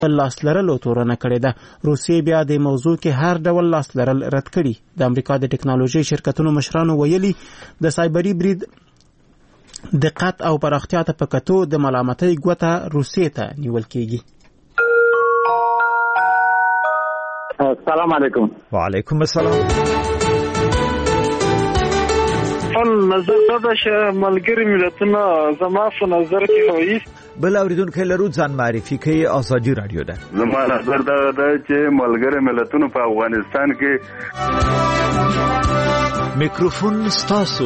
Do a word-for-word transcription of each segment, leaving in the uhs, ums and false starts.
لاس لرلو تورنه کړې ده. روسیې بیا د موضوع کې هر ډول لاس لرل رد کړي. د امریکا د ټکنالوژي شرکتونو مشرانو ویلي د سایبري برید دقت او پراختیا ته په کتو د ملامتۍ ګوته روسیې ته نیول کېږي. السلام علیکم. وعلیکم السلام. خپل نظر دا چې ملګری ملتونه زما په نظر کې وایي بل اوریدونکو لرو ځان معرفي کوي. آزادي رادیو ده. زما نظر دا ده چې ملګری ملتونه په افغانستان کې میکروفون ستاسو.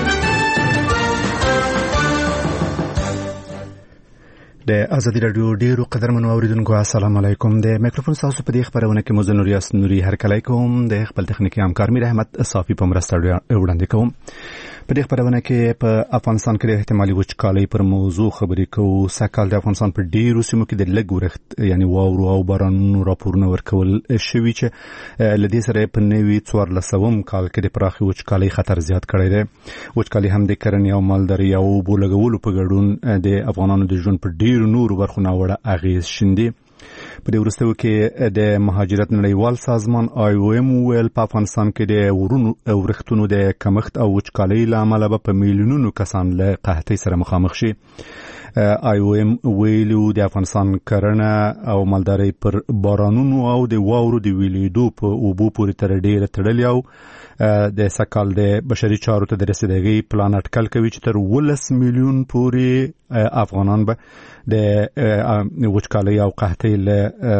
د آزادي رادیو ډیرو قدرمنو اوریدونکو السلام علیکم. د میکروفون تاسو په دې خبرونه کې مزن ریاست نوري هرکلی کوم. د خپل تخنیکی همکار میر احمد صافی په مرسته وړاندې کوم. په دې خبرونه کې په افغانستان کې د احتمالي وچکالۍ پر موضوع خبرې کوو. سږکال د افغانستان په ډیرو سیمو کې د لږ ورښت یعنی واورو او بارانونو راپورونه ورکول شوي چې له دې سره په نوي څوارلسم کال کې د پراخې وچکالۍ خطر زیات کړی دی. وچکالۍ هم د کرنې او مالدارۍ او اوبو لګولو په ګډون د افغانانو د ژوند په ډیرو نورو برخو ناوړه اغېز شیندي. په دې وروستیو کې د مهاجرت نړیوال سازمان آی او ایم ویل په افغانستان کې د ورونو ورښتونو د کمښت او وچکالۍ له امله به په میلیونونو کسان له قحطۍ سره مخامخ شي. آی او ایم ویلو د افغانستان کرنه او مالدارۍ پر بارانونو او د واورو د ویلیدو په اوبو پورې تر ډیره تړلې او د سږکال د بشري چارو ته د رسیدګۍ پلان اټکل کوي چې تر ولس میلیون پورې افغانان به د وچکالۍ او قحطۍ له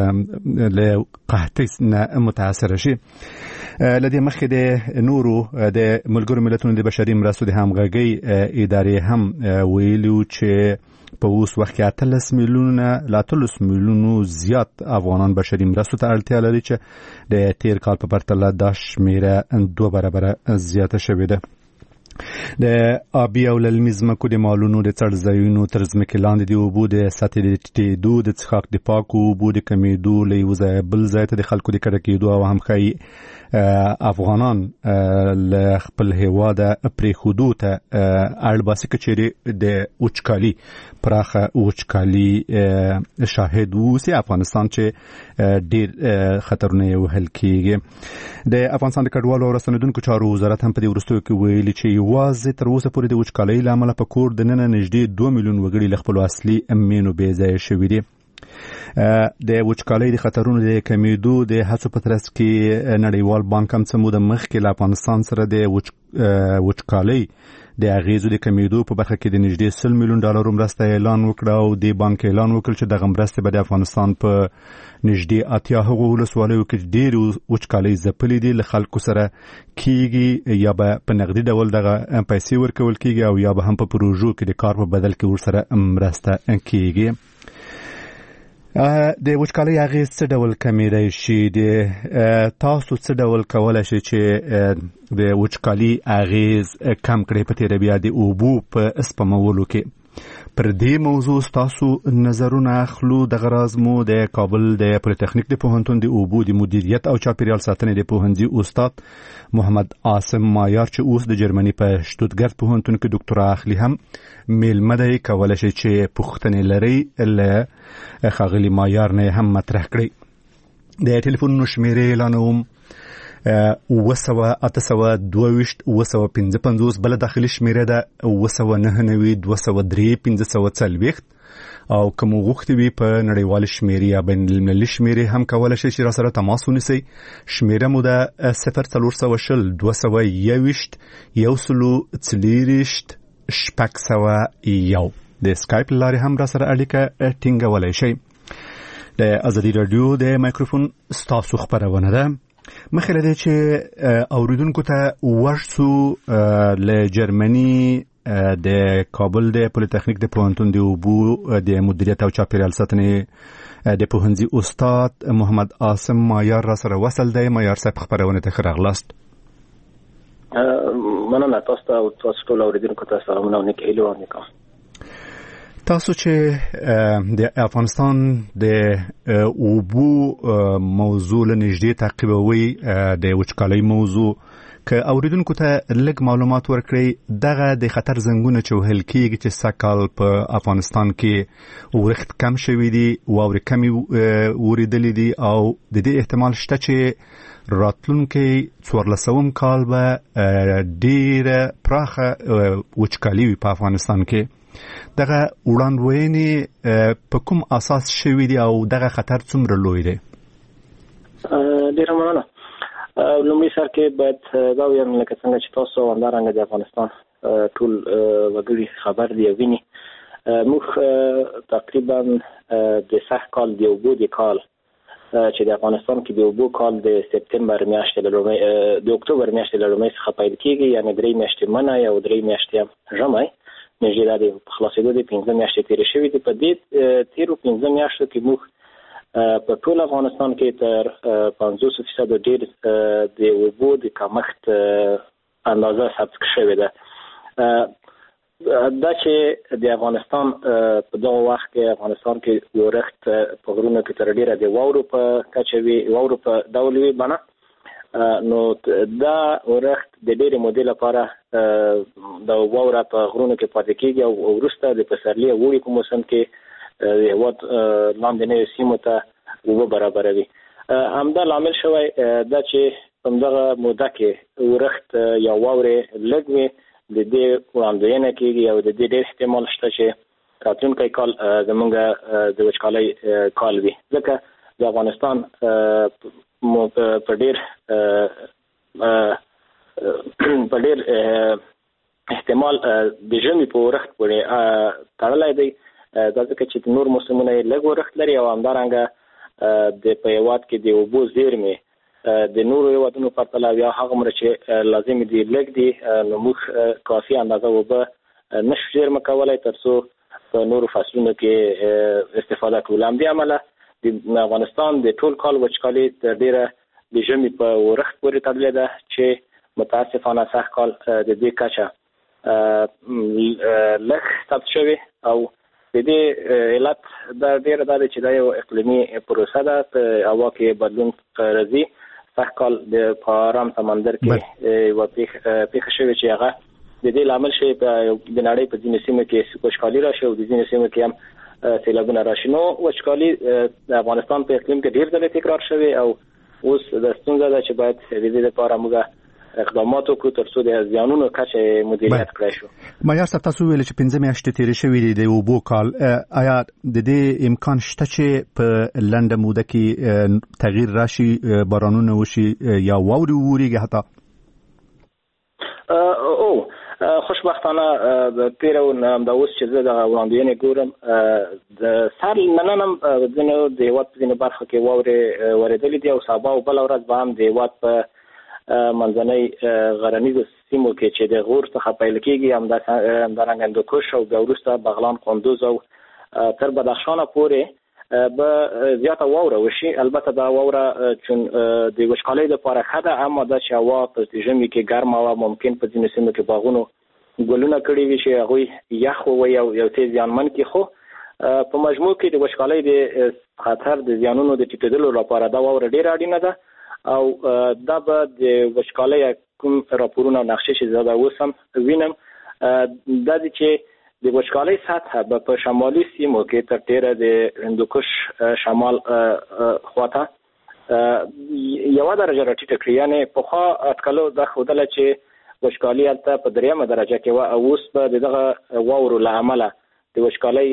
قحطۍ نه متاثر شي. لدې مخکې د نورو د ملګرو ملتونو د بشري مرستو د همغږۍ ادارې هم ویلو چې په اوس وخت کې اتلس میلیونه لا اتلس میلیونو زیات افغانان بشري مرستو ته اړتیا لري چې د تیر کال په پرتله دا شمیره دوه برابره زیاته شوې ده. د آبي او للمي ځمکو د مالونو د څړځایونو تر ځمکې لاندې د اوبو د سطحې د ټیټېدو د څښاک د پاکو اوبو د کمیدو له یو ځایه بل ځای ته د خلکو د کډه کېدو او هم ښایي افغانان له خپل هېواده پرېښودو ته اړ باسي که چیرې د وچکالي پراخه وچکالي شاهد واوسي افغانستان چې ډېر خطرونه یې وهل کېږي. د افغانستان د کډوالو او راستنېدونکو چارو وزارت هم په دې وروستیو کې ویلي چې یوازې تر اوسه پورې د وچکالۍ له امله په کور دننه نږدې دوه میلیون وګړي له خپلو اصلي مینو بې ځایه شوي دي. د وچکالۍ د خطرونو د کمیدو د هڅو په ترڅ کې نړیوال بانک هم څه موده مخکې له افغانستان سره د وچکالۍ د اغیزو د کمیدو په برخه کې د نږدې سل میلیون ډالرو مرسته اعلان وکړ او د بانک اعلان وکړ چې دغه مرستې به د افغانستان په نږدې اتیا هغو ولسوالیو کې ډېر وچکالۍ ځپلې دي له خلکو سره کیږي یا به په نقدي ډول دغه پیسې ورکول کیږي او یا به هم په پروژو کې د کار په بدل کې ورسره مرسته کیږي. د وچکالۍ اغیز څه ډول کمیدای شي؟ د تاسو څه ډول کولای شي چې د وچکالۍ اغیز کم کړئ په تیره بیا د اوبو په سپمولو کې؟ پر دې موضوع تاسو نظرونه اخلو. دغه راز مو د کابل د پولیتخنیک د پوهنتون د اوبو د مدیریت او چاپیریال ساتنې د پوهنځي استاد محمد عاصم مایار چې اوس د جرمني په شتوتګارت پوهنتون کې ډاکټرا اخلي هم میلمه دی. کولی شي چې پوښتنې لرئ له ښاغلي مایار نه هم مطرح کړئ. د ټلیفونونو شمیرې اعلانوم اوه سوه اته سوه دوه ویشت اوه سوه پنځه پنځوس. بله داخلي شمیره ده اوه سوه نهه نوي دوه سوه درې پنځه سوه څلوېښت او که مو غوښتې وي په نړیوالې شمیرې یا بین المللي شمیرې هم کولی شئ چې را سره تماس ونیسئ. شمیره مو ده صفر څلور سوه شل دوه سوه یوویشت یو سلو څلېرویشت شپږ سوه یو. د سکایپ له لارې هم را سره اړیکه ټینګولی شئ. د ازادي راډیو د مایکروفون ستاسو خپرونه ده. مخکې له دې چې اوریدونکو ته ورسو له جرمني د کابل د پولیتخنیک د پوهنتون د اوبو د مدیریت او چاپیریال ساتنې د پوهنځي استاد محمد عاصم مایار را سره وصل دی. مایار صاحب خپرونه ته ښه راغلاست. مننه. تاسو ته او تاسو ټول اوریدونکو ته سلامونه او نیک هیلې وړاندې کوم. تاسو چې د افغانستان د اوبو موضوع له نږدې تعقیبوي، د وچکالۍ موضوع که اوریدونکو ته لږ معلومات ورکړي دغه د خطر زنګونه چې وهل کېږي چې سکهال په افغانستان کې ورښت کم شوی دي واورې کمې وریدلې دي او د دې احتمال شته چې راتلونکي څوارلسم کال به ډېره پراخه وچکالي وي په افغانستان کې. دغه وړاندوینې په کوم اساس شوی دي او دغه خطر څومره لوی دی؟ ډېره مننه. لومړي سر کې باید دا ووایم لکه څنګه چې تاسو همدارنګه د افغانستان ټول وګړي خبر دی او ویني، موږ تقریبا د سږ کال د اوبو د کال چې د افغانستان کې د اوبو کال د سپتمبر میاشتې له لومړۍ د اکتوبر میاشتې له لومړۍ څخه پیل کېږي، یعنې درې میاشتې منی او درې میاشتې ژمی، نږدې دا د خلاصېدو د پنځه میاشتې تېرې شوي دي. په دې تېرو پنځه میاشتو کې موږ په ټول افغانستان کې تر پنځوس فیصد ډېر د اوبو د کمښت اندازه ثبت شوې ده. دا چې د افغانستان په دغه وخت کې افغانستان کې ورښت په غرونو کې تر ډېره د واورو په کچه وي، واورو په ډول وي بڼه، نو دا ورښت د ډېرې مودې لپاره د واوره په غرونو کې پاتې کېږي او وروسته د پسرلي او اوړي په موسم کې د هېواد لاندنیو سیمو ته اوبه برابروي. همدا لامل شوی دا چې په همدغه موده کې ورښت یا واورې لږ وي، د دې وړاندوینه کېږي او د دې ډېر احتمال شته چې راتلونکی کال زموږ د وچکالۍ کال وي، ځکه د افغانستان په ډېر په ډېر احتمال د ژمي په ورښت پورې تړلی دی، دا ځکه چې د نور موسمونه یې لږ ورښت لري او همدارنګه د په هېواد کې د اوبو زیرمې د نورو هېوادونو پرتله بیا هغومره چې لازم دي لږ دي، نو موږ کافي اندازه اوبه نشو زیرمه کولی تر څو په نورو فصلونو کې استفاده کړو. له همدې امله د افغانستان د ټول کال وچکالي تر ډېره د ژمي په ورښت پورې تړلې ده چې متاسفانه سږ کال د دې کچه لږ ثبت شوې او د دې علت دا ډېره دا دی چې دا یو اقلیمي پروسه ده، په هوا کې بدلون راځي. سږ کال د په ارام سمندر کې یوه پېښه شوې چې هغه د دې لامل شوی د نړۍ په ځینو سیمو کې وچکالي راشي او د ځینو سیمو کې هم سیلابونه راشي. نو وچکالي د افغانستان په اقلیم کې ډېر ځله تکرار شوی او اوس د ستونزه ده چې باید د دې لپاره موږ اقدامات وکړو تر څو د زیانونو کچه مدیریت کړای شو. معیار صاحب، تاسو ویل چې پنځه میاشتې تېرې شوې دي د اوبو کال، آیا د دې امکان شته چې په لنډه موده کې تغییر راشي، بارانونه وشي یا واورې وورېږي حتی؟ او خوشبختانه تېره همدا اوس چې زه دغه وړاندوینې ګورم د سر نننم ځینو د هېواد په ځینو برخو کې واورې ورېدلې دي او سبا او بله ورځ به هم د هېواد په منځنۍ غرنیزو سیمو کې چې د غور څخه پیل کېږي همدارنګه هندوکش او بیا وروسته بغلان، کندوز او تر بدخشانه پورې به زیاته واوره وشي. البته دا واوره چون د وچکالۍ لپاره ښه ده، اما دا چې هوا په ژمي کې ګرمه وه، ممکن په ځینو سیمو کې باغونو ګلونه کړي وي چې هغوی یخ ووي او یو څه زیانمن کړي، خو په مجموع کې د وچکالۍ د خطر د زیانونو د ټیټېدلو لپاره دا واوره ډېره اړینه ده او دا به د وچکالۍ کوم راپورونه او نقشې چې زه دا اوس هم وینم دا دي چې د وچکالۍ سطحه به په شمالي سیمو کې تر ډېره د هندوکش شمال خواته یوه درجه راټیټه کړي، یعنې پخوا اټکلو دا ښودله چې وچکالي هلته په درېیمه درجه کې وه او اوس به د دغه واورو له امله د وچکالۍ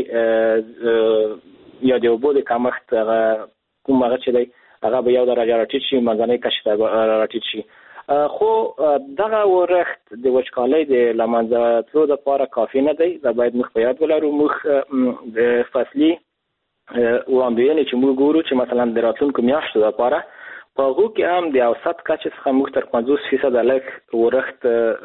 یا د اوبو د کمښت هغه کوم هغه چې دی هغه به یو درجه راټیټ شي، منځنۍ کچې ته به راټیټ شي. خو دغه ورښت د وچکالۍ د له منځه تلو دپاره کافي نه دی، دا باید موږ په یاد ولرو. موږ د فصلي وړاندوینې چې موږ ګورو چې مثلا د راتلونکو میاشتو دپاره په هغو کې هم د اوسط کچې څخه موږ تر پنځوس فیصده لږ ورښت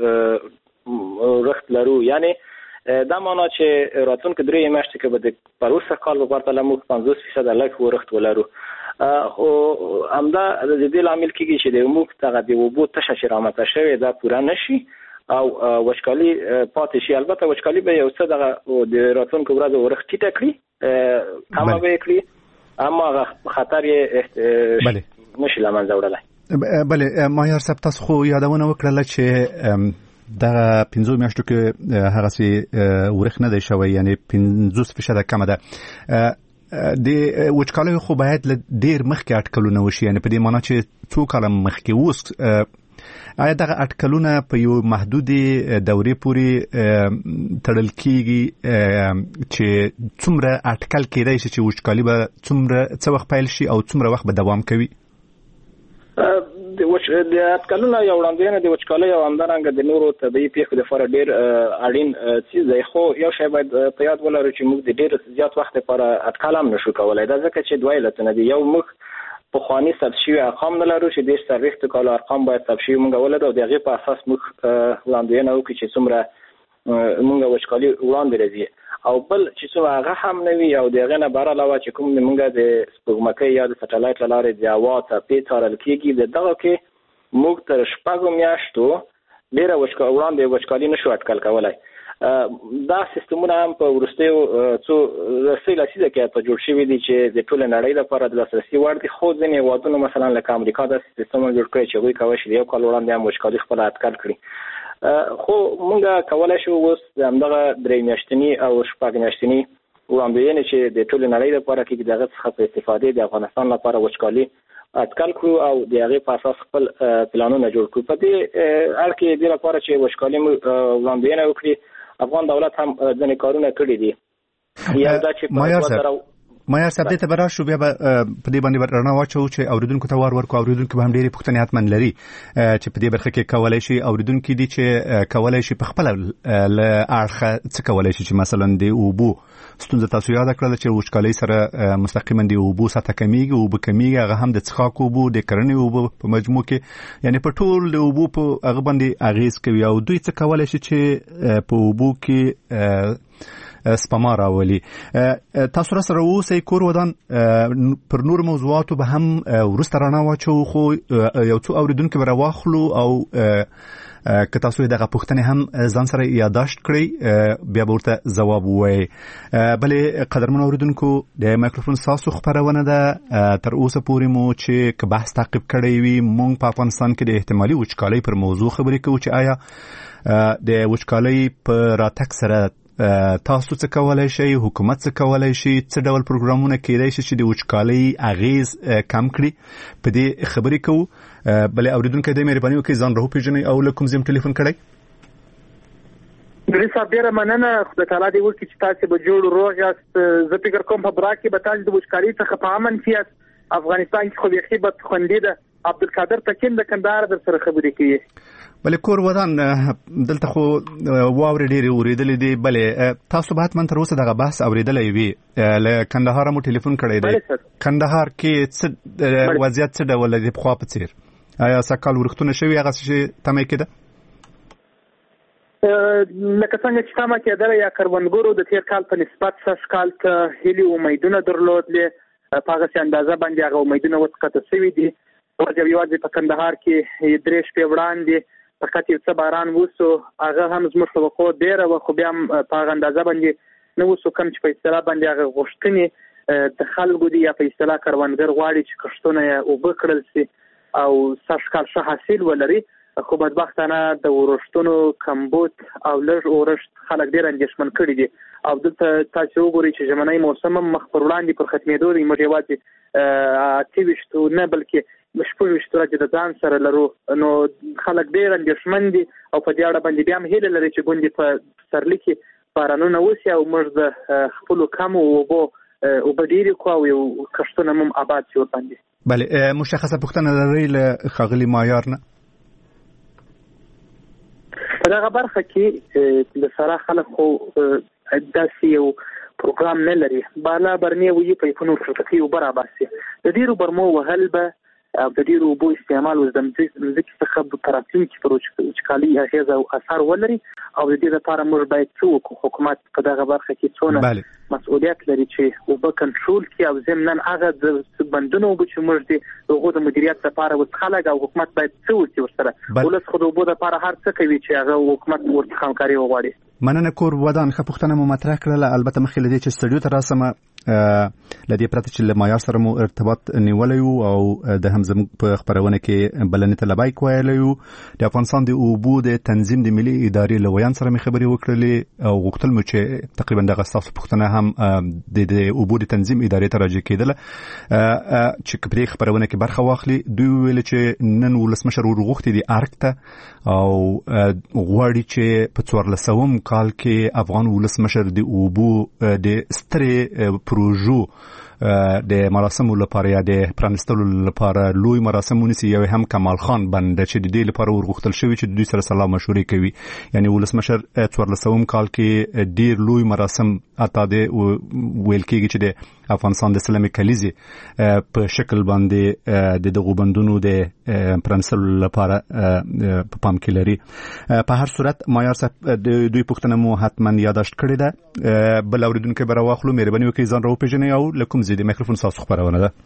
ورښت لرو، یعنې دا معنا چې راتلونکو درې میاشتې کې به د پروسه کال په پرتله موږ پنځوس فیصده لږ ورښت ولرو. خو همدا د دې لامل کېږي چې د موږ دغه د اوبو تشه چې رامنځته شوې دا پوره نه شي او وچکالي پاتې شي. البته وچکالي به یو څه دغه د راتلونکو ورځو ورښت ټیټه کړي، کمه به یې کړي، اما خطر یې نشي له منځه وړلی. بله ماهر صاحب تاسو خو یادونه وکړه چې دا پنځو میاشتو کې هغه سي ورخ نه دی شوی یعنی پنځوس فیصد کم ده د وچکالۍ خو باید ډیر مخکې اټکلونه وشي یعنی په دې معنی چې څو کاله مخکې اوس آیا دغه اټکلونه په یو محدودي دورې پورې تړل کیږي چې څومره اټکل کېدای شي چې وچکالي به څومره څه وخت پیل شي او څومره وخت به دوام کوي؟ د وچ د اټکلونه یو وړاندوینه د وچکالۍ او همدارنګه د نورو طبیعي پیښو لپاره ډیر اړین څیز دی، خو یو شی باید په یاد ولرو چې موږ د ډیر زیات وخت لپاره اټکل هم نشو کولای، دا ځکه چې دوه علتونه دي. یو موږ پخواني ثبت شوي ارقام نه لرو چې د څلوېښتو کالو ارقام باید ثبت شوي موږ ولرو او د هغې په اساس موږ وړاندوینه وکړو چې څومره موږ وچکالي وړاندې راځي، او بل چې څومره هغه هم نه وي او د هغې نه بهر علاوه چې کوم موږ د سپوږمکۍ یا د سټلایټ له لارې د هوا څپې څارل کېږي، د دغه کې موږ تر شپږو میاشتو ډېره وړاندې وچکالي نشو اټکل کولی. دا سیستمونه هم په وروستیو څو څو لسیزه کې په جوړ شوي دي چې د ټولې نړۍ لپاره د لاسرسي وړ دي، خو ځینې هېوادونو مثلا لکه امریکا داسې سیستمونه جوړ کړی چې هغوی کولی شي د یو کال وړاندې هم وچکالي خپله اټکل کړي. خو موږ کولی شو اوس د همدغه درې میاشتني او شپږ میاشتني وړاندوینې چې د ټولې نړۍ لپاره کېږي د هغه څخه په استفادې د افغانستان لپاره وچکالي اټکل کړو او د هغې په اساس خپل پلانونه جوړ کړو. په دې اړ کې دې لپاره چې وچکالي وړاندوینه وکړي افغان دولت هم ځینې کارونه کړي دي. یو دا چې مایا صاحب دې ته به راشو بیا به په دې باندې رڼا واچوو چې اورېدونکو ته وار ورکړو. اورېدونکو به هم ډېرې پوښتنې حتما لري چې په دې برخه کې کولی شي اورېدونکي دي چې کولی شي په خپله له اړخه څه کولی شي چې مثلا د اوبو ستونزه تاسو یاده کړله چې وچکالۍ سره مستقیما د اوبو سطحه کمیږي، اوبه کمیږي، هغه هم د څښاک اوبو د کرنې اوبو په مجموع کې یعنی په ټول د اوبو په هغه باندې اغېز کوي او دوی څه کولی شي چې په اوبو کې سپما راولي. تاسو را سره اوسئ کور ودان پر نور موضوعاتو به هم وروسته رڼا واچوو، خو یو څو اورېدونکي به راواخلو او که تاسو دغه پوښتنې هم ځان سره یادداشت کړئ بیا به ورته ځواب ووایئ. بلې قدرمنو اورېدونکو د مایکروفون ستاسو خپرونه ده. تر اوسه پورې مو چې که بحث تعقیب کړی وي موږ په افغانستان کې د احتمالي وچکالۍ پر موضوع خبرې کوو چې آیا د وچکالۍ په راتګ سره تاسو څه کولای شئ، حکومت څه کولای شي، څه ډول پروګرامونه کېدای شي چې د وچکالۍ اغیز کم کړي، په دې خبرې کوو. بلې اورېدونکی دی مهرباني وکړئ ځان راوپېژنئ او له کوم ځای ټلیفون کړی؟ ګلې صاحب ډېره مننه، خدای تعالی دې وکړي چې تاسې به جوړ روغ یاست. زه فکر کوم په برا کې به تاسو د وچکالۍ څخه په امن کې یاست. افغانستان کې خو بیخي بدخوندي ده. عبدالقادر تکین د کندهار در سره خبرې کوي. بلې کور ودان دلته خو واورې ډېرې اورېدلې دي. بلې تاسو به حتما تر اوسه دغه بحث اورېدلی وي. له کندهاره مو ټلیفون کړی دی. کندهار کې څه وضعیت څه ډول دی پخوا په څېر؟ آیا سږکال ورښتونه شوي هغه څه چې تمه کېده؟ لکه څنګه چې تمه کېدله یا کروندګرو د تېر کال په نسبت سږکال ته هیلې امیدونه درلودلې، په هغسې اندازه باندې هغه امیدونه وسقطه شوي دي. یوازې په کندهار کې درې شپې وړاندې فقط یو څه باران وسو، هغه هم زموږ توقع ډېره وه، خو بیا هم په هغه اندازه باندې نه وسو کوم چې په اصطلاح باندې هغه غوښتنې د خلکو دي یا په اصطلاح کروندګر غواړي چې کښتونه یې اوبه کړل شي او سږکال ښه حاصل ولري. خو بدبختانه د ورښتونو کمبود او لږ اورښت خلک ډېر اندېښمن کړي دي او دلته تاسو وګورئ چې ژمنی موسم هم مخ پر وړاندې پر ختمېدو دی. موږ یوازې اته ویشتو نه بلکې شپږ ویشت ورځې د ځان سره لرو، نو خلک ډېر اندېښمن دي او په دې اړه باندې بیا هم هیله لري چې ګوندې په پسرلي کې بارانونه وشي او موږ د خپلو کمو اوبو اوبه ډېرې کړو او یو کښتونه هم آباد شي ورباندې. بله مشخصه پوښتنه لرئ له ښاغلي مایار نه؟ په دغه برخه کې د سره خلک خو داسې یو پروګرام نه لري. بالا برنې وي پایپونو ورڅخه اوبه راباسي. د ډېرو برمو وهل به او د ډېرو اوبو استعمال اوس د مځکې څخه په راتلونکي کې پر وچکالۍ اغېزه او اثر ولري او د دې لپاره موږ باید څه وکړو. حکومت په دغه برخه کې څونه مسؤلیت لري چې اوبه کنټرول کړي او ضمناً هغه د بندونو اوبه چې موږ دي هغو د مدیریت لپاره وڅښلګ او حکومت باید څه وکړي ورسره. ولس خو د اوبو لپاره هر څه کوي چې هغه حکومت ورڅخه همکاري وغواړي. مننه کور ودان ښه پوښتنه مو مطرح کړله. البته مخکې له دې چې سټډیو ته راسم لدې پرته چې له معیار سره مو ارتباط نیولی او د هم زموږ په خبرونه کې بلنې ته لبیک ویلی یو د افغانستان د اوبو د تنظیم د ملي ادارې له ویان سره مې خبرې وکړلې او غوښتل مو چې تقریبا دغه ستاسو پوښتنه هم د اوبو د تنظیم ادارې ته راجع کېدله چې په دې خبرونه کې برخه واخلي. دوی ویل چې نن ولسمشر ورغوښتي دي ارګ ته او غواړي چې په څوارلسم کال کې افغان ولسمشر د اوبو د سترې پروژو د مراسمو لپاره یا د پرانستلو لپاره لوی مراسم ونیسي. یو هم کمال خان بنده چې د دې لپاره ورغوښتل شوی چې دوی سره سلام مشورې کوي. یعنی ولسمشر څوارلسم کال کې ډیر لوی مراسم اته د ویل کېږي چې د افغانستان د اسلامي کلیزې په شکل باندې د دغو بندونو د پرانستلو لپاره په پام کې لري. په هر صورت معیار صاحب دوی پوښتنه مو حتما یاداشت کړې ده. بل اوریدونکو به راواخلو. مهرباني وکړئ ځان راوپېژنئ او له کوم ځای د میکروفون ستاسو خبرونه ده.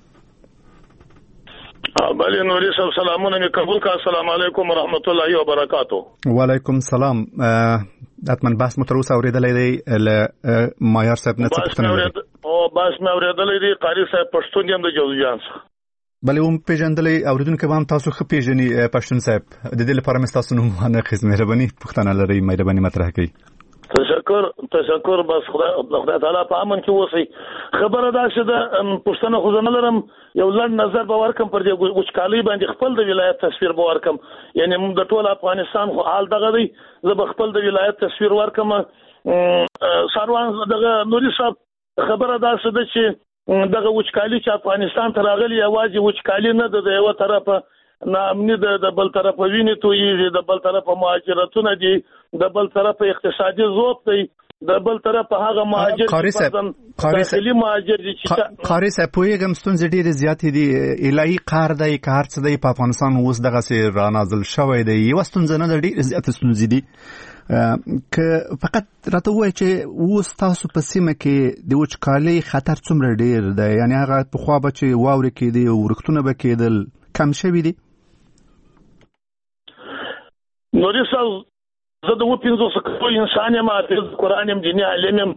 بله نوري صاحب سلامونه مې قبول کړه. السلام علیکم ورحمت الله وبرکاتو. وعلیکم السلام. حتما بحث مو تر اوسه اورېدلی دی له معیار صاحب نه څه پوښتنه لرئ؟ او بحث مې اورېدلی دی. قاري صاحب پښتون یم د جوزجان څخه. بلې هم پېژندلی اوریدونکي به هم تاسو ښه پېژني پښتون صاحب. د دې لپاره مې ستاسو نوم وانخیست. مهرباني پوښتنه لرئ مهرباني مطرح کړئ. تشکر تشکر بس خدای خدای تعالی په امن کې اوسئ. خبره دا چې د پښتنو خو زه نه لرم. یو لنډ نظر به ورکم پر دې وچکالۍ باندې. خپل د ولایت تصویر به ورکم. یعنی موږ د ټول افغانستان خو حال دغه دی. زه به خپل د ولایت تصویر ورکم. ساروان دغه نوري صاحب خبره دا ده چې دغه وچکالۍ چې افغانستان ته راغلي یوازې وچکالۍ نه ده. د یو طرفه ناامني ده، د بل طرفه وینې تویېږي، د بل طرفه مهاجرتونه دي، د بل طرفه اقتصادي ضعف دی، د بل طرفه هغه مهاجر داخلي مهاجر دي چې قاری صاحب پوهېږم ستونزې ډېرې زیاتې دي. الهي قهر دی که هر څه دی په افغانستان اوس دغسې رانازل شوی دی. یوه ستونزه نه ده، ډېرې زیاتې ستونزې دي. که فقط راته ووایي چې اوس تاسو په سیمه کې د وچکالۍ خطر څومره ډېر دی؟ یعنې هغه پخوا به چې واورې کېدې او ورښتونه به کېدل کم شوي دي؟ نوري صاحب زه د اووه پنځوس کلو انسان یم، حافظ قرآن یم، دیني عالم یم.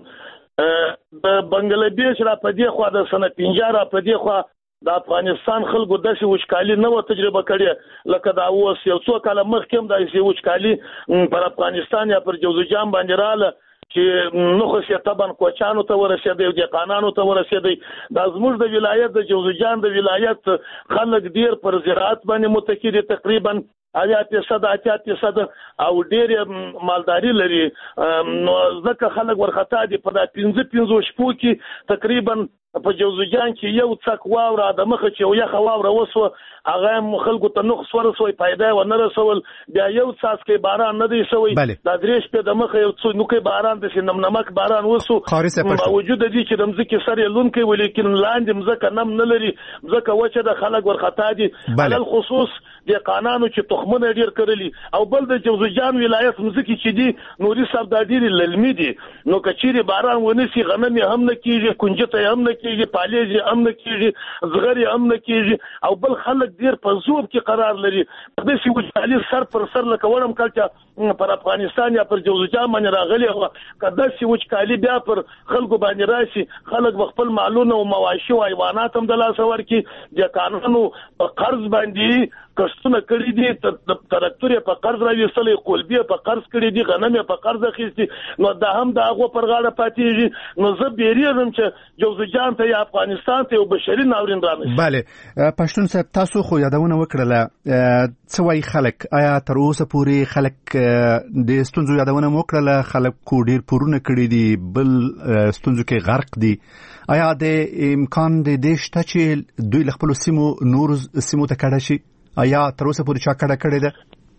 د بنګلادیش را په دې خوا د سنه پنځه را په دې خوا د افغانستان خلکو داسې وچکالي نه وه تجربه کړې لکه دا اوس. یو څو کاله مخکې هم داسې وچکالي پر افغانستان یا پر جوزجان باندې راغله چې نو خو یې طبعا کوچانو ته ورسېدی او دهقانانو ته ورسېدی. دا زموږ د ولایت د جوزجان د ولایت خلک ډېر پر زراعت باندې متکی دي. تقریبا اویا فیصد اتیا فیصد او ډېرې مالداري لري. نو ځکه خلک ورخطا دي. په دا پنځه پنځو شپو کې تقریبا په جوزجان کې یو څک واوره د مخه چې یو یخه واوره وسوه هغه هم خلکو ته نقص ورسوی، پیدا یې ونه رسول. بیا یو څاڅکی باران نه دی شوی. دا درې شپې د مخه یو څو نوکۍ باران داسې نمنمک باران وسو. باوجود دي چې د مځکې سر یې لونکی وي لیکن لاندې مځکه نم نه لري، مځکه وچه د خلک ورخطا دي. علل خصوص دهقانانو چې تخمونه ډېر کرلي او بل د جوزجان ولایت مځکې چې دي نوري صاحب دا ډېرې للمي دي. نو که چیرې باران ونیسي غنم یې هم نه کېږي، کنجته یې هم نه کېږي، پالیز یې هم نه کېږي، زغر یې هم نه کېږي او بل خلک ډېر په ذوب کې قرار لري. داسې وچکالي سر پر سر لکه وړم کال چې پر افغانستان یا پر جوزجان باندې راغلې وه. که داسې وچکالي بیا پر خلکو باندې راشي خلک به خپل مالونه او مواشي او حیوانات هم د لاسه ورکړي. دهقانانو په قرض باندې کښتونه کړي دي، تراکتور یې په قرض راویستلی، قلبي یې په قرض کړي دي، غنم یې په قرض اخیستي. نو دا هم د هغو پر غاړه پاتېږي. نو زه بیریږم چې جوزجان ته یا افغانستان ته یو بشري ناورین رانشي. بله پښتون صاحب تاسو خو یادونه وکړله. څه وایي خلک؟ آیا تر اوسه پورې خلک د ستونزو یادونه مو وکړله؟ خلکو ډېر پورونه کړي دي، بل ستونزو کې غرق دي. آیا د امکان د دې شته چې دوی له خپلو سیمو نورو سیمو ته کډه شي؟ آیا تر اوسه پورې چا کډه کړې ده؟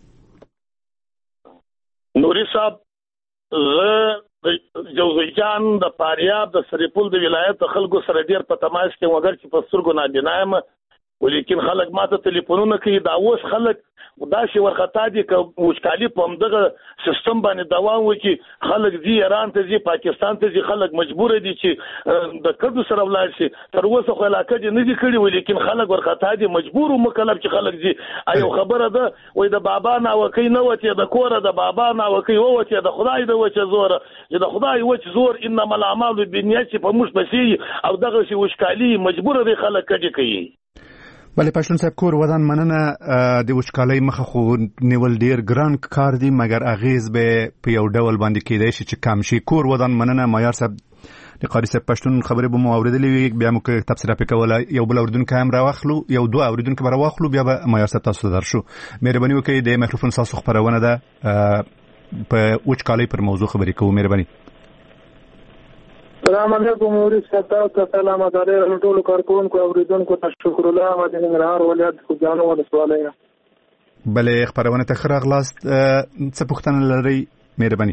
نوري صاحب زه د جوزجان د فاریاب د سرپل د ولایت د خلکو سره ډېر په تماس کې مګر چې په سترګو نابینا یم. ولیکن خلک ماته ټلیفونونه کوي. دا اوس خلک داسې ورخطا دي که وچکالي په همدغه سیستم باندې دوام وکړي خلک ځي ایران ته ځي پاکستان ته ځي خلک مجبور دي چې د کډو سره ولاړ شي تر اوسه خو علاقه دي نه دي کړي وي لیکن خلک ورخطا دي مجبور او مکلف چې خلک ځي ایو خبره ده وای د بابا ناوکۍ نه وته د کوره د بابا ناوکۍ وته د خدای د وچه زور چې د خدای وچ زور انما الاعمال بالنیات په موږ پسې او دغه شی وچکالي مجبور دي خلک کډي کوي. بله پښتون صاحب کور ودان مننه د وچکالۍ مخه خو نیول ډیر ګران کار دی مګر اغیز به په یو ډول باندې کېدای شي چې کم شي. کور ودان مننه مایار صاحب د قاری صاحب پښتون خبرې به مو اوریدلې بیا مو تفسیر پکوله یو بل اوریدونکو هم راوخلو یو دوه اوریدونکو به راوخلو بیا به مایار صاحب تاسو درشو. مهرباني وکړئ د میکروفون تاسو خبرونه ده په وچکالۍ پر موضوع خبرې کوو. مهرباني. السلام علیکم موري ستاسو ته سلام علیکم ټول کارکونکو اوریدونکو ته شکر الله و د ننګرهار ولایت خو ځانو ول سوالونه. بلې خبرونه ته خره غلاست څه پوښتنه لري؟ مهرباني.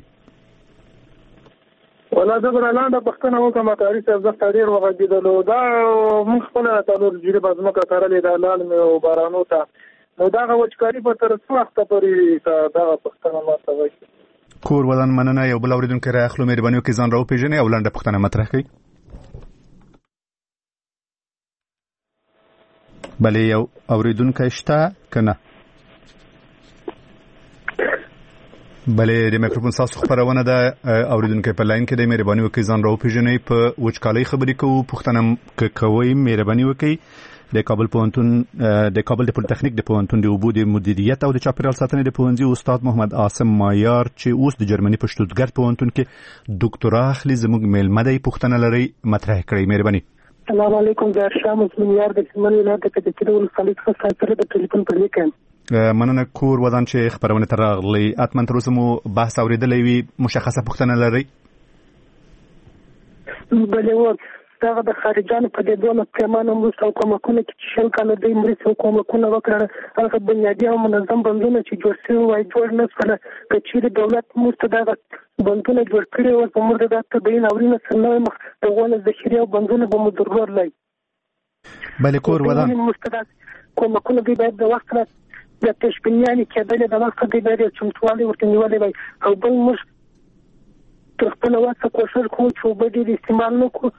ولا دا برلاند پښتنه وکم کاری صاحب د ډیر وغږیدلو دا مونږ خپل تعلق جوړه بازمکه کارلې د لال مې او بارانو ته نو دا وچکاري په تر څو وخت پورې دا پښتنه ماته وایي. کور ودان مننه یو بل اوریدونکو راخلو. مهرباني وکړئ ځان راو پیژنئ او لنډه پوښتنه مطرح کړئ. بلې یو اوریدونکی شته که نه؟ بلې د میکروفون تاسو خبرونه ده اوریدونکی په لاین کې دی. مهرباني وکړئ ځان راو پیژنئ. په وچکالۍ خبرې کوو. پوښتنه که کوئ مهرباني وکړئ د کابل پوهنتون د کابل د پولیټیکنیک د پوهنتون د اوبو د مدیریت او د چاپیریال ساتنې د پوهنځي استاد محمد عاصم مایار چې اوس د جرمني په شتوتګارت پوهنتون کې ډاکټرا اخلي زموږ میلمه دی. پوښتنه لري مطرح کړئ. مهرباني. السلام علیکم د شام مسلم یار د سیمن ولایت د کډکړو ولسوالۍ څخه سره د ټلیفون پر لیکم. مننه کور ودان چې خبرونه تر راغلي. اتمن تر اوسه مو بحث اوریدلی وي. مشخصه پوښتنه لري؟ بلې و دغه د خارجانو په دې ډول پیمانه مرسته او کومکونه چې شل کاله دوی مرسته او کومکونه وکړه هغه بنیادي او منظم بندونه چې جوړ شوي وای جوړ نه شول. که چیرې دولت مرسته دغه بندونه جوړ کړي وای په موږ د طبیعي ناورینو سره نوی مخ دغونه ذخیرې او بندونه به مو درلودلی. بلې کور ودان کومکونه دوی باید د وخت نه د پیشبینیانې کېدلې د وخت دوی باید یو چمتووالی ورته نیولی وای. او بل موږ تر خپله وسه کوښښ کوو چې اوبه ډېرې استعمال نه کړو.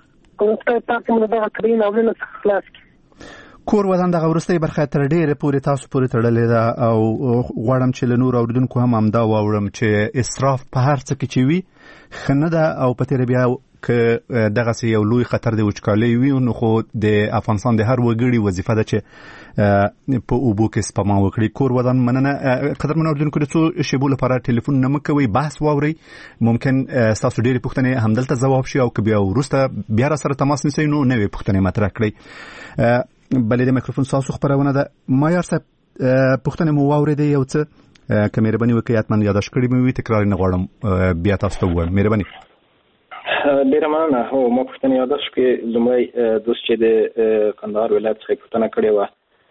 کور ودان دغه وروستۍ برخه تر ډیره پورې تاسو پورې تړلې ده او غواړم چې له نور اوریدونکو هم همدا واورم چې اسراف په هر څه کې چې وي ښه نه ده او په تېره بیا که دغسې یو لوی خطر د وچکالۍ وي نو خو د افغانستان د هر وګړي وظیفه ده چې په اوبو کې سپما وکړي. کور ودان مننه. قدرمن اوریدونکو د څو شیبو لپاره ټلیفون نه مه کوئ بحث واورئ. ممکن ستاسو ډېرې پوښتنې همدلته ځواب شي او که بیا وروسته بیا را سره تماس نیسئ نو نوې پوښتنې مطرح کړئ. بلې د میکروفون ستاسو خبرونه ده. مایار صاحب پوښتنې مو واورېدې یو څه که مهرباني وکړئ حتما یاداشت کړي مې وي تکرار نه غواړم بیا تاسو ته ووایم. مهرباني. ډیره مننه. هو ما پوښتنه یاداشت کړې. لومړی دوست چې د کندهار ولایت څخه پوښتنه کړې وه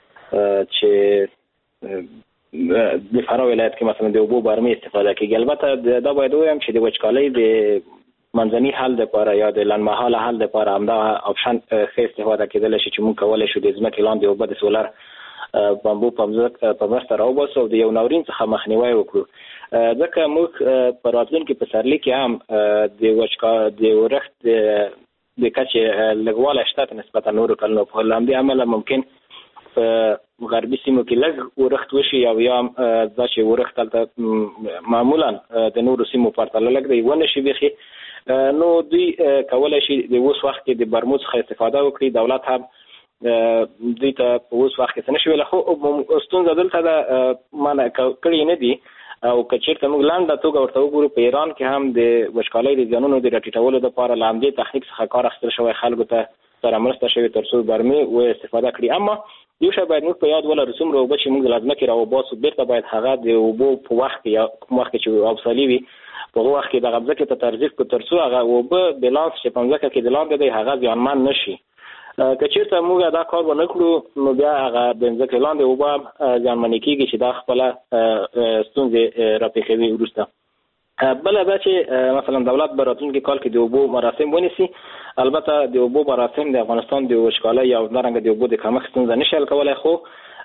چې د فراه ولایت کې مثلا د اوبو بارمې استفاده کېږي. البته دا باید ووایم چې د وچکالۍ د منځني حل دپاره یا د لنډمهاله حل دپاره همدغه اپشن ښه استفاده کېدلی شي چې موږ کولی شو د ځمکې لاندې اوبه د سولر بمبو په مرسته راوباسو او د یو ناورین څخه مخنیوی وکړو. ځکه موږ په راتلونکي پسرلي کې هم د وچکا د ورښت د کچې لږوالی شته نسبتا نورو کلونو په همدې امله ممکن په غربي سیمو کې لږ ورښت وشي او یا دا چې ورښت هلته معمولا د نورو سیمو په پرتله لږ دی ونه شي بیخي نو دوی کولی شي د اوس وخت کې د برمو څخه استفاده وکړي. دولت هم دوی ته په اوس وخت کې څه نه شي ویلی خو ستونزه دلته ده منع کړي نه دي او که چېرته موږ لنډه توګه ورته وګورو په ایران کې هم د وچکالۍ د زیانونو د راټیټولو دپاره له همدې تخنیک څخه کار اخیستل شوی خلکو ته سره مرسته شوې تر څو برمې واستفاده کړي. اما یو شی باید موږ په یاد ولرو څومره اوبه چې موږ له ځمکې راوباسو بېرته باید هغه د اوبو په وخت کې یا کوم وخت کې چې ابسالي وي په هغه وخت کې دغه ځمکې ته ترجیح کړو تر څو هغه اوبه بیلانس چې په ځمکه کې د لاندې دی هغه زیانمن نه شي. که چېرته موږ دا کار ونه کړو نو بیا هغه د ځمکې لاندې اوبه زیانمنې کېږي چې دا خپله ستونزې راپېښوي وروسته. بل دا چې مثلا دولت به راتلونکي کال کې د اوبو مراسم ونیسي. البته د اوبو مراسم د افغانستان د وچکالۍ او دارنګه د اوبو د کمښت ستونزه نشي حل کولی، خو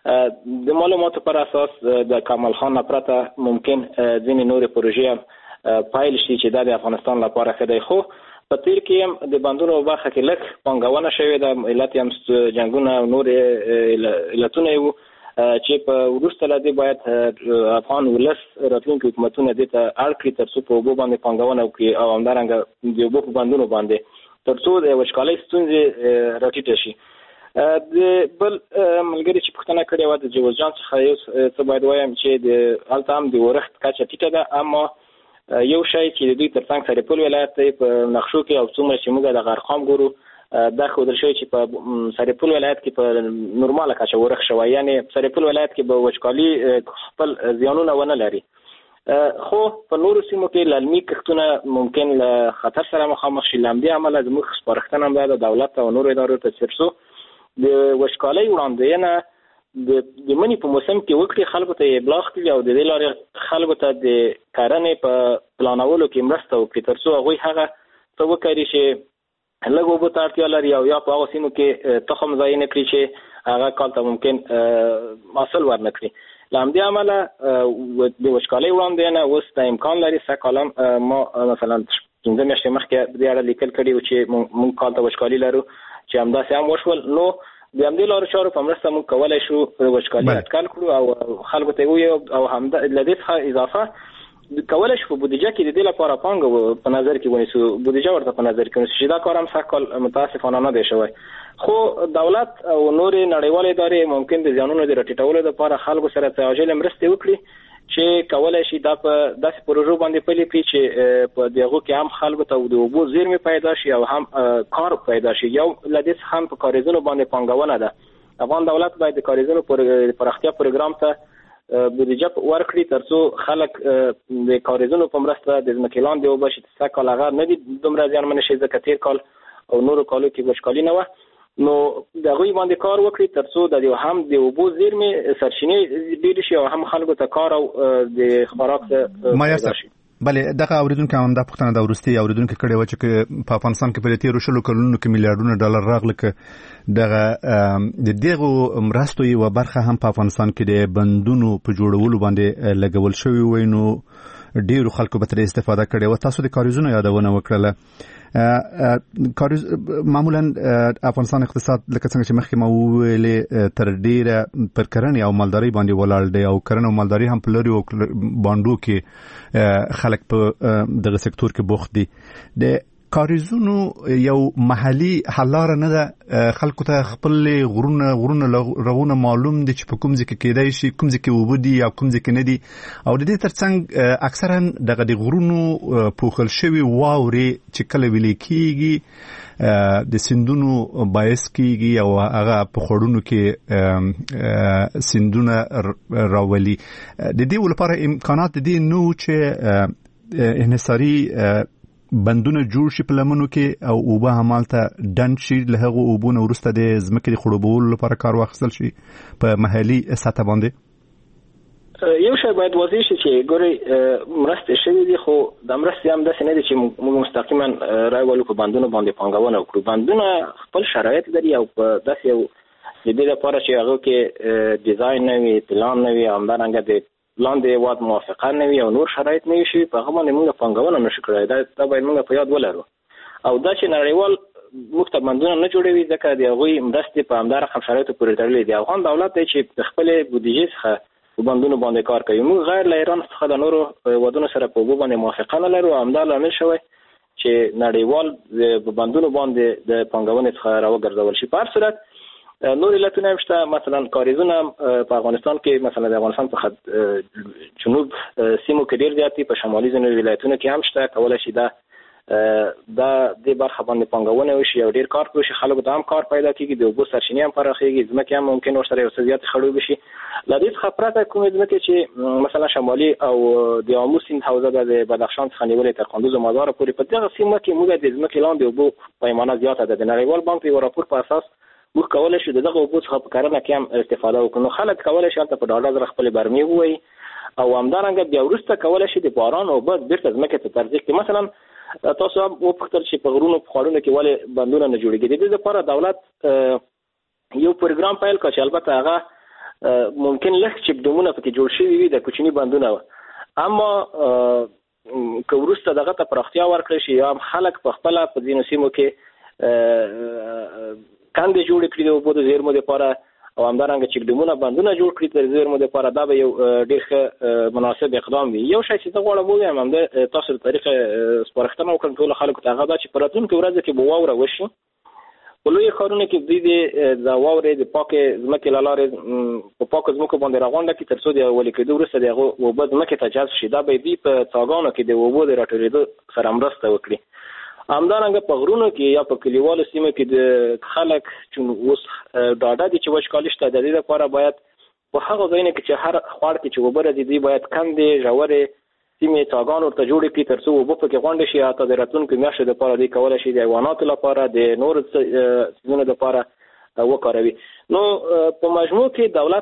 د معلوماتو پر اساس د کمال خان پرته ممکن ځینې نورې پروژې پیل شي چې دا د افغانستان لپاره ښه دی. خو په تیر کې هم د بندونو په برخه کې لږ پانګونه شوې ده، علت هم جنګونه او نورې علتونه یې وو چې په وروسته له دې باید افغان ولس راتلونکي حکومتونه دې ته اړ کړي تر څو په اوبو باندې پانګونه وکړي او همدارنګه د اوبو په بندونو باندې تر څو د وچکالۍ ستونزې راټیټه شي. د بل ملګري چې پوښتنه کړې وه د جوز جان څخه یو څه باید وایم چې د هلته هم د ورښت کچه ټیټه ده، اما یو شی چې د دوی تر څنګ سرپل ولایت دی په نقشو کې او څومره چې موږ د غرخام ګورو دا ښودل شوی چې په سرپل ولایت کې په نورماله کچه ورښت شوی، یعنې سرپل ولایت کې به وچکالي خپل زیانونه ونه لري. خو په نورو سیمو کې للمي کښتونه ممکن له خطر سره مخامخ شي. له همدې امله زموږ سپارښتنه هم دا د دولت او نورو ادارو ته تر څو د وچکالۍ وړاندوینه د مني په موسم کې وکړي، خلکو ته یې ابلاغ کړي او د دې لارې خلکو ته د کرنې په پلانولو کې مرسته وکړي تر څو هغوی هغه څه وکړي چې لږ اوبو ته اړتیا لري او یا په هغو سیمو کې تخم ضایع نه کړي چې هغه کال ته ممکن حاصل ورنه کړي. له همدې امله د وچکالۍ وړاندوینه اوس د امکان لري. سږ کال ما مثلا پنځه میاشتې مخکې په دې اړه لیکل کړي وو چې موږ کال ته وچکالي لرو چې همداسې هم وشول. نو د همدې لارو چارو په مرسته موږ کولی شو وچکالي اټکل کړو او خلکو ته ووایو او همدا له دې څخه اضافه کولی شو په بودیجه کې د دې لپاره پانګه په نظر کې ونیسو، بودیجه ورته په نظر کې ونیسو چې دا کار هم سږ کال متاسفانه نه دی شوی. خو دولت او نورې نړیوالې ادارې ممکن د زیانونو د راټیټولو لپاره خلکو سره تعاجل مرستې وکړي چې کولی شي دا په داسې پروژو باندې پلي کړي چې په دغو کې هم خلکو ته د اوبو زیرمې پیدا شي او هم کار پیدا شي. یو له دې څخه هم په کاریزونو باندې پانګونه ده. افغان دولت باید د کاریزونو پراختیا پروګرام ته بودیجه ورکړي تر څو خلک د کاریزونو په مرسته د ځمکې لاندې اوبه شي. سږ کال هغه نه دي دومره زیانمنې شي ځکه تېر کال او نورو کالو کې وچکالي نه وه، نو د هغوی باندې کار وکړي تر څو د هم د اوبو زیرمې سرچینې ډېرې شي او هم خلکو ته کار او د خوراک پیدا شي. بله دغه اوریدونکو هم دا پوښتنه د وروستي اوریدونکو کړې وه چې په افغانستان کې په تېرو شلو کلونو کې میلیارډونه ډالر راغله که دغه د دغو مرستو یوه برخه هم په افغانستان کې د بندونو په جوړولو باندې لګول شوي وای، نو ډېرو خلکو به ترې استفاده کړې وه. تاسو د کاریزونو یادونه وکړله. کاریز معمولا افغانستان اقتصاد لکه څنګه چې مخکې ما وویلې تر ډېره پر کرنې او مالدارۍ باندې ولاړ دی او کرنه او مالداري هم په لرو باندو کې خلک په دغه سکتور کې بوخت دي. د کاریزونو یو محلي حل لاره نه ده، خلکو ته خپل غرونه غرونه رغونه معلوم دي چې په کوم ځای کې کېدای شي، کوم ځای کې اوبه دي یا کوم ځای کې نه دي، او د دې ترڅنګ اکثرا دغه د غرونو پوښل شوي واورې چې کله ویلې کېږي د سیندونو باعث کېږي او هغه په خوړونو کې سیندونه راولي. د دې لپاره امکانات د دې نو چې انحصاري بندونه جوړ شي په لمنو کې او اوبه همالته ډنډ شي، له هغو اوبو نه وروسته د ځمکې د خړوبولو لپاره کار واخیستل شي په محلي سطح باندې. یو شی باید واضح شي چې ګورئ مرستې شوي دي، خو د مرستې هم داسې نه دي چې موږ مستقیما رایولو په بندونو باندې پانګونه وکړو. بندونه خپل شرایط لري او په داسې یو د دې لپاره چې هغه کې ډیزاین نه وي، پلان نه وي، همدارنګه د لاندې واد موافقه نه وي او نور شرایط نه وي شي، په هغه باندې موږ پانګونه نشو کړی. دا دا باید موږ په یاد ولرو. او دا چې نړیوال موږ ته بندونه نه جوړوي ځکه د هغوی مرستې په همدا رقم شرایطو پورې تړلې دي. افغان دولت دی چې د خپلې بودیجې څخه په بندونو باندې کار کوي. موږ غیر له ایران څخه د نورو هېوادونو سره په اوبو باندې موافقه نه لرو. همدا لامل شوی چې نړیوال په بندونو باندې د پانګونې څخه راوګرځول شي. په هر صورت نور علتونه هم شته. مثلا کاریزونه په افغانستان کې مثلا د افغانستان څخه جنوب سیمو کې ډېر زیات دي، په شمالي ځینو ولایتونو کې هم شته. کولی شي دا دا د برخه باندې پانګونه وشي او ډېر کار وشي، خلکو ته هم کار پیدا کېږي، د اوبو سرچینې هم پراخېږي، ځمکې هم ممکن ورسره یو څه زیاتې خړوبې شي. له دې څخه پرته کومې ځمکې چې مثلا شمالي او د آمو سیند حوزه ده د بدخشان څخه نیولې تر کندوز او مزار پورې، په دغه سیمه کې موږ د ځمکې لاندې اوبو پیمانه زیاته ده. د نړیوال بانک په یو راپور په اساس موږ کولی شو د دغه اوبو څخه په کرنه کې هم استفاده وکړو. نو خلک کولی شي هلته په ډاډه زړه خپلې برمې ووایي او همدارنګه بیا وروسته کولای شي د باران او باد بیرته ځمکې ته ترجیح کړي. مثلا تاسو هم وپوښتل چې په غرونو په خاورونو کې ولې بندونه نه جوړېږي. د دې لپاره دولت یو پروګرام پیل کړ چې البته هغه ممکن لږ چې ډومونه پکې جوړ شوي وي د کوچني بندونه، اما که وروسته دغه ته پراختیا ورکړی شي یا هم خلک په خپله په ځینو سیمو کې کندې جوړې کړي د اوبو د زیرمو دپاره او همدارنګه چې ډومونه بندونه جوړ کړي د زیرمو دپاره، دا به یو ډېر ښه مناسب اقدام وي. یو شی چې زه غواړم ووایم همدا تاسو د طریقه سپارښتنه وکړم ټولو خلکو ته، هغه دا چې په راتلونکو ورځو کې به واوره وشي په لویو ښارونو کې دوی د واورې د پاکې ځمکې له لارې په پاکو ځمکو باندې راغونډه کړي تر څو د ولې کېدو وروسته د هغو اوبه ځمکې ته جذب شي. دا به دوی په څاګانو کې د اوبو د راټولېدو سره مرسته وکړي. همدارنګه په غرونو کې یا په کلیوالو سیمو کې د خلک چې اوس ډاډه دي چې وچکالي شته، د دې لپاره باید په هغه ځایونو کې چې هر خوړ کې چې اوبه راځي دوی باید کندې ژورې سیمې څاګانو ورته جوړې کړي تر څو اوبه پکې غونډې شي. حتی د راتلونکو میاشتو دپاره دوی کولی شي د حیواناتو لپاره د نورو څیزونو دپاره وکاروي. نو په مجموع کې دولت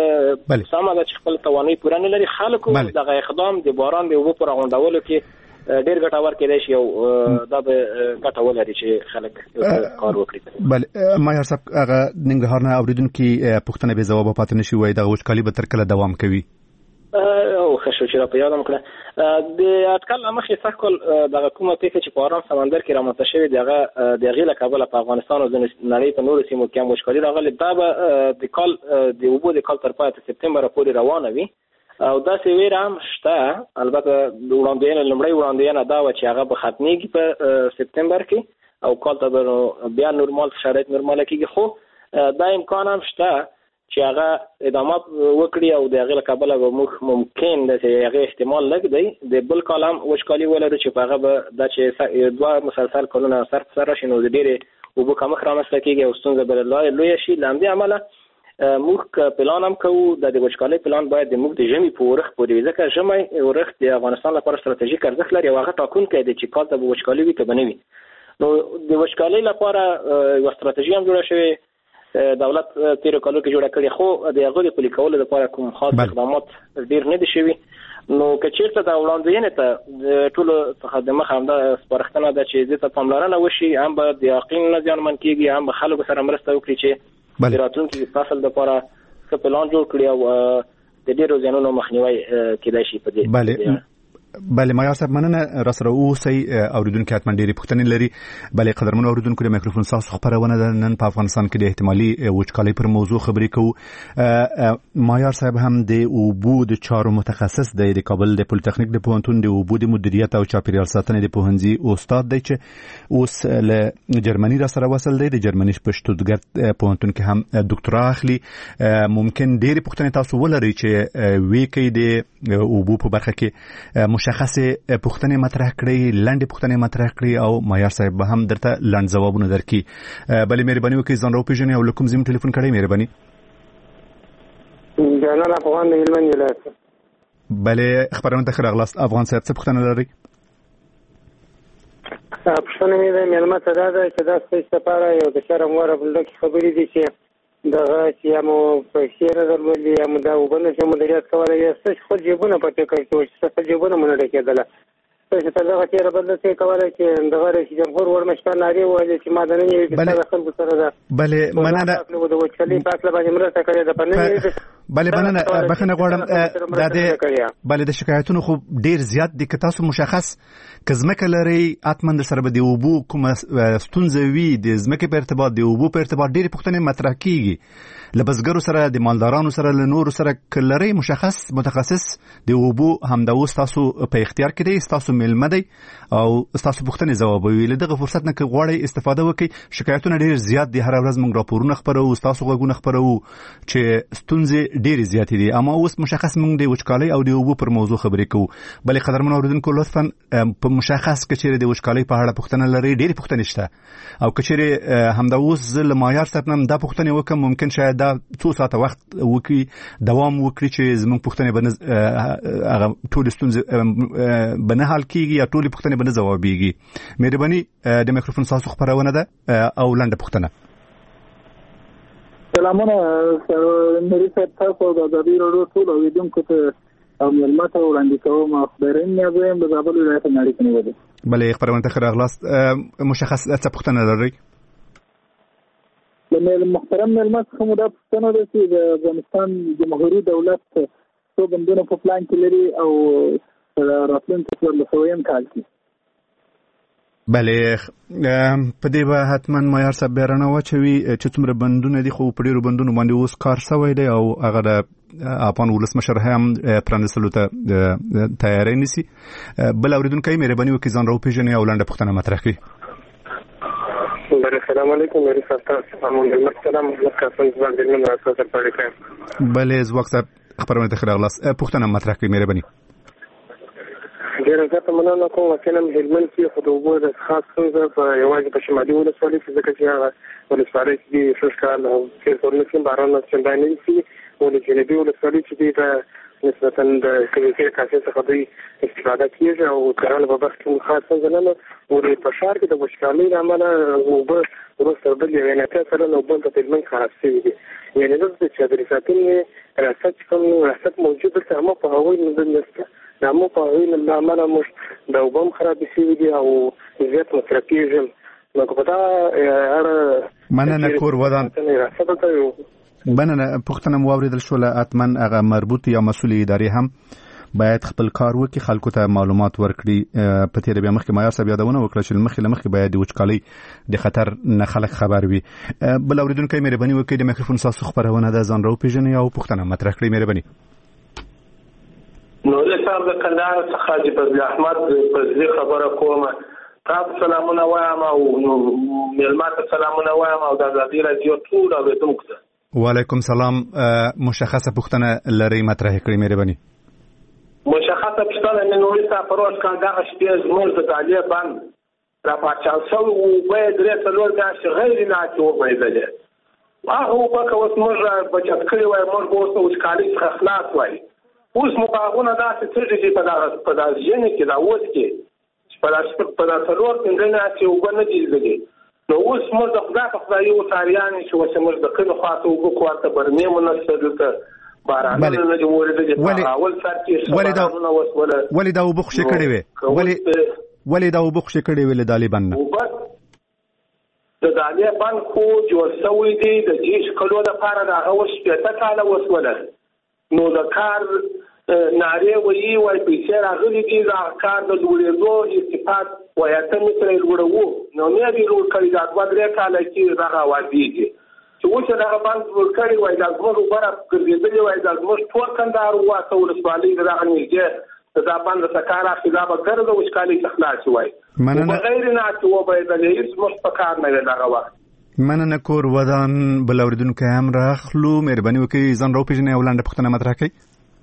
سمه ده چې خپل توانایي پوره نه لري. خلکو دغه اقدام د باران د اوبو په راغونډولو کې ډېر ګټور کېدای شي او دا به ګټه ولري چې خلک کار وکړي. بله ماهر صاحب، هغه ننګرهار نه اورېدونکي پوښتنه بې ځوابه پاتې نه شي، وایي دغه وچکالي به تر کله دوام کوي؟ او ښه شو چې را په یاده مو کړه. د اټکل له مخې سږ کال دغه کومه پېښه چې په ارام سمندر کې رامنځته شوې د هغه د هغې له کبله په افغانستان او نړۍ په نورو سیمو کې هم وچکالي راغلې، دا به د کال د اوبو د کال تر پایه تر سپتمبره پورې روانه وي او داسې ویره هم شته. البته د وړاندوینه لومړۍ وړاندوینه دا وه چې هغه به ختمېږي په سپتمبر کې او کال ته به بیا نورمال شرایط نورماله کېږي، خو دا امکان هم شته چې هغه ادامه وکړي او د هغې له کبله به موږ ممکن د هغې احتمال لږ دی د بل کال هم وچکالي ولرو چې په هغه به دا چې دوه مسلسل کلونه سر په سر راشي نو د ډېرې اوبو کمښت رامنځته کېږي او ستونزه به لویه شي. له همدې امله موږ پلان هم کوو د د وچکالۍ پلان باید د موږ د ژمي په ورښت پورې وي، ځکه ژمی ورښت د افغانستان لپاره ستراتیژیک ارزښت لري او هغه ټاکونکی دی چې کال ته به وچکالي وي که به نه وي. نو د وچکالۍ لپاره یوه ستراتیژي هم جوړه شوې دولت تیرو کالو کې جوړه کړې، خو د هغو د پلي کولو لپاره کوم خاص اقدامات ډېر نه دي شوي. نو که چېرته د وړاندوینې ته د ټولو څخه د مخه همدا سپارښتنه ده چې دې ته پاملرنه وشي، هم به د اقلیم نه زیانمن کېږي، هم به خلکو سره مرسته وکړي چې د راتلونکي فصل لپاره ښه پلان جوړ کړي او د ډېرو زیانونو مخنیوی کېدای شي په دې. بله ماهر صاحب، مننه را سره اوسئ. اوریدونکي حتما ډېرې پوښتنې لري. بله قدرمنو اوریدونکو، د مایکروفون ستاسو خپرونه ده. نن په افغانستان کې د احتمالي وچکالۍ پر موضوع خبرې کوو. ماهر صاحب هم د اوبو د چارو متخصص دی، د کابل د پولیتخنیک د پوهنتون د اوبو د مدیریت او چاپیریال ساتنې د پوهنځي استاد دی چې اوس له جرمني را سره وصل دی. د جرمني په شتوتګارت پوهنتون کې هم ډاکټرا اخلي. ممکن ډېرې پوښتنې تاسو ولرئ چې وی کوي د اوبو په برخه کې مشخصه پوښتنې مطرح کړئ، لنډې پوښتنې مطرح کړئ او ماهر صاحب به هم درته لنډ ځوابونه درکړي. بلې مهرباني وکړئ ځان راوپېژنئ او له کوم ځای مو ټلیفون کړئ؟ مهرباني. جانان افغان د هلمند ولایت. بلې خپرونه ته ښه راغلاست. افغان صاحب څه پوښتنه لرئ؟ پوښتنه مې د مېلمه ته دا ده چې دا ستاسو لپاره یو د شرم وړ بلډکې خبرې دي چې دغه چې یا مو پیسې نه درلودې یا مو دا اوبه نشو مدیریت کولی یا ستاسو خپل جیبونه په فکر کې وو چې ستاسو جیبونه مو نه ډکېدله، تاسو تر دغه تېره بل نه شئ کولی چې دغه رئیس جمهور ولسمشر نارې وویلې چې ما د نن یوې کیسه د خلکو سره ده بلې مننه د وچکالۍ په هکله باندې مرسته کړې ده په نن یوې بلې مننه بخښنه غواړم دا د بلې د شکایتونو خو ډېر زیات دي. که تاسو مشخص که ځمکه لرئ حتما در سره به د اوبو کومه ستونزه وي، د ځمکې په ارتباط د اوبو په ارتباط ډېرې پوښتنې مطرح کېږي له بزګرو سره، د مالدارانو سره، له نورو سره. که لرئ مشخص متخصص د اوبو همدا اوس تاسو په اختیار کې دی، ستاسو میلمه دی او ستاسو پوښتنې ځوابوي. له دغه فرصت نه که غواړئ استفاده وکړئ. شکایتونه ډېر زیات دي، هره ورځ موږ راپورونه خپروو، ستاسو غوږونه خپروو چې ستونزې ډېرې زیاتې دي، اما اوس مشخص موږ د وچکالۍ او د اوبو پر موضوع خبرې کوو. بلې قدرمنو اوریدونکو، لطفا په مشخص که چېرې د وچکالۍ په اړه پوښتنه لرئ، ډېرې پوښتنې شته او که چېرې همدا اوس زه له ماهر صاحب نه دا پوښتنې وکړم، ممکن شاید دا څو ساعته وخت وکړي، دوام وکړي چې زموږ پوښتنې به هغه ټولې ستونزې به نه حل کېږي یا ټولې پوښتنې به نه ځوابېږي. مهرباني، د مایکروفون ستاسو خپرونه ده او لنډه پوښتنه. سلامونه مری صاحب، تاسو د ازادي راډیو ټول اوریدونکو ته او مېلمه ته وړاندې کوم. خبرین نیازه یم د زابل ولایت نه اړیکه نیولې. بلې خبرونه ته ښه راغلاست. مشخص څه پوښتنه لرئ؟ د محترم مېلمه څخه مو دا پوښتنه ده چې د افغانستان جمهوري دولت څو بندونه په پلان کې لري او راتلونکي څلور سوه یم کال کې. بلې په دې به حتما معیار صاحب بیا رڼا واچوي چې څومره بندونه دي، خو په ډېرو بندونو باندې اوس کار شوی دی او هغه د افغان ولسمشر هم پرانیستلو ته تیاری نیسي. بل اورېدونکی مهرباني وکړئ ځان راوپېژنئ او لنډه پوښتنه مطرح کړئ. السلام علیکم مېري صاحب، تاسو محمد سلام محمد قاسم ځوان د نن راځه تر پاره کوم. بلې ځواک صاحب خبرونه ته ښه راغلاست. پوښتنه مطرح کړئ مهرباني. ډېر زیاته مننه کوم. واقعا هلمند کې خو د اوبو د خاص ستونزه په یوازې په شمالي ولسوالۍ کې ځکه چې هغه ولسوالۍ چې دي شوش کال او تېر کلونه کې باران چندانې نه شي، ولې جنوبي ولسوالۍ چې دي ته نسبتا د کلوریفیر کاسې څخه دوی استفاده کېږي او کرنه په برخه کې خاص ستونزه نه ده. ولې په ښار کې د وچکالۍ له امله اوبه وروسته بل یو نتیجه سره نو بل د هلمند خراب شوي دي. یعنې دلته چې د ریاستونو ریاست چې کوم ریاست موجود دلته هم په هغوی نه نشته، د همو په هغوی له امله موږ د اوبه هم خرابې شوي دي او زیات مصرف کېږي. نو که په دا اړه مننه کور ودان مننه پوښتنه مو واورېدل شوله. حتما هغه مربوط یا مسؤل ادارې هم باید خپل کار وکړي، خلکو ته معلومات ورکړي. په تېره بیا مخکې معیار صاحب یادونه وکړه چې مخکې له مخکې باید د وچکالۍ د خطر نه خلک خبر وي. بل اورېدونکی مهرباني وکړئ د میکروفون ستاسو خبرونه ده، ځان راوپېژنئ او پوښتنه مطرح کړئ مهرباني. نوري صاحب د کندهار څخه حاجي فضل احمد فضلي خبره کوم. تاسو سلامونه وایم او مېلمه ته سلامونه وایم او د ازادي راډیو ټول اورېدونکو ته وعلیکم سلام. مشخصه پوښتنه لرئ مطرح کړئ مهرباني. مشخصه پوښتنه مې نوري صاحب پروس کال دغه شپې زموږ د دالې بند را پاچال شوی او باید درې څلور میاشتې غیر ناچې وبهېدلې. هغه اوبه که اوس موږ بچت کړي وای موږ به اوس د وچکالۍ څخه خلاص وای. اوس مو باغونه داسې تږي دي په دغه په دغه ژمي کې دا اوس کې چې په داسې په دا څلور پنځه میاشتې اوبه نه دي لیدلې. نو اوس موږ د خدای په خدای یو څاریان چې اوس موږ د کلي خواته اوبه کوارته برمې مو نشته دلته بارانونه نه دي اورېدلې. اول سر کې بارانونه اوس وله ولې دا اوبه خوشې کړې وې ولې ولې دا اوبه خوشې کړې وې له دالې بند نه؟ د دالې بند خو جوړ شوی دی د دېرش کلو لپاره د هغه اوس شپېته کاله اوس وله. نو د کار نارې وایي وایي پیسې راغلي دي د کار د لوړېدو استفاد وایي اته متره یې لوړوو. نو نه دي لوړ کړي دا دوه درې کاله کې دغه وادېږي چې اوس یې دغه بند لوړ کړي وایي دا زموږ اوبه راګرځېدلې وایي دا زموږ ټول کندهار واته ولسوالۍ د دغه نږدې د دا بند څخه کار اخلي دا به ګرده وچکالۍ څخه خلاص وایي. مننه غیر ناچې وبهېدلې هېڅ زموږ په کار نه وي دغه وخت. مننه کور ودان. بل اورېدونکی هم راخلو. مهرباني وکړئ ځان راوپېژنئ او لنډه پوښتنه مطرح کړئ.